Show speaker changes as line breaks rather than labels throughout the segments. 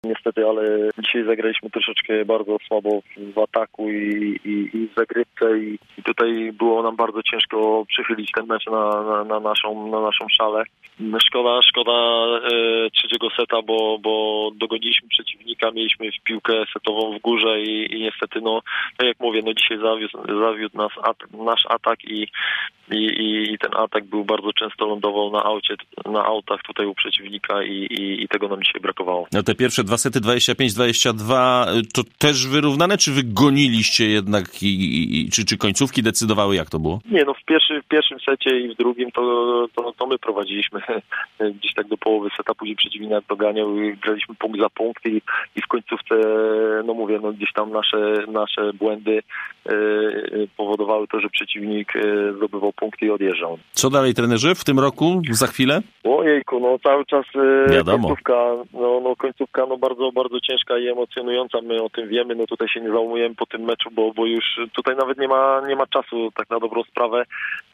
Niestety, ale dzisiaj zagraliśmy troszeczkę bardzo słabo w ataku i w zagrywce i tutaj było nam bardzo ciężko przychylić ten mecz na naszą szalę. Szkoda trzeciego seta, bo dogoniliśmy przeciwnika, mieliśmy piłkę setową w górze i niestety, tak jak mówię, dzisiaj zawiódł nas nasz atak i ten atak był bardzo często lądował na autach tutaj u przeciwnika i tego nam dzisiaj brakowało.
No te pierwsze dwa sety 25-22 to też wyrównane, czy wy goniliście jednak czy końcówki decydowały, jak to było?
Nie, w pierwszym secie i w drugim to my prowadziliśmy gdzieś tak do połowy seta, później przeciwnik doganiał i graliśmy punkt za punkt i w końcówce, gdzieś tam nasze błędy powodowały to, że przeciwnik zdobywał punkty i odjeżdżał.
Co dalej, trenerze, w tym roku, za chwilę?
Ojejku, cały czas
wiadomo.
Końcówka bardzo, bardzo ciężka i emocjonująca, my o tym wiemy, tutaj się nie załamujemy po tym meczu, bo już tutaj nawet nie ma czasu tak na dobrą sprawę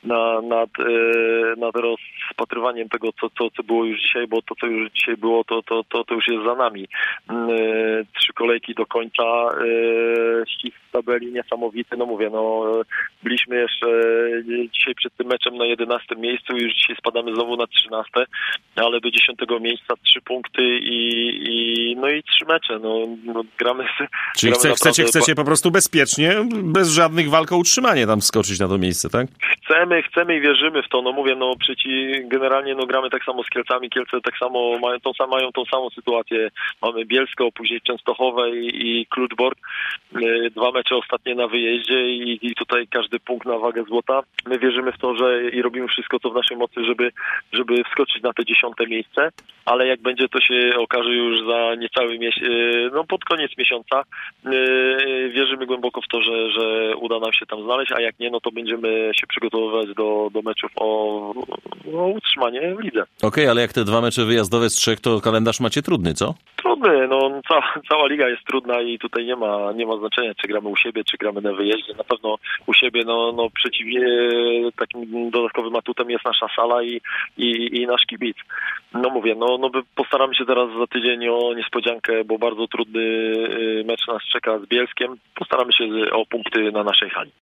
nad rozpatrywaniem tego, co było już dzisiaj, bo to, co już dzisiaj było, to już jest za nami. 3 kolejki do końca, ścisk w tabeli niesamowity, byliśmy jeszcze dzisiaj przed tym meczem na 11 miejscu, już dzisiaj spadamy znowu na 13, ale do 10 miejsca 3 punkty i 3 mecze, gramy.
Czyli chcecie po prostu bezpiecznie, bez żadnych walk o utrzymanie tam wskoczyć na to miejsce, tak?
Chcemy i wierzymy w to, generalnie gramy tak samo z Kielcami, Kielce tak samo mają tą samą sytuację, mamy Bielsko, później Częstochowe i Kluczbork, 2 mecze ostatnie na wyjeździe i tutaj każdy punkt na wagę złota. My wierzymy w to, że i robimy wszystko, co w naszej mocy, żeby wskoczyć na te 10 miejsce, ale jak będzie, to się okaże już za niecały miesiąc, pod koniec miesiąca. Wierzymy głęboko w to, że uda nam się tam znaleźć, a jak nie, to będziemy się przygotowywać do meczów o utrzymanie w lidze.
Okej, ale jak te 2 mecze wyjazdowe z 3, to kalendarz macie trudny, co?
Trudny, cała liga jest trudna i tutaj nie ma znaczenia, czy gramy u siebie, czy gramy na wyjeździe. Na pewno u siebie, przeciwnie, takim dodatkowym atutem jest nasza sala i nasz kibic. Postaramy się teraz za tydzień o niespodziankę, bo bardzo trudny mecz nas czeka z Bielskiem. Postaramy się o punkty na naszej hali.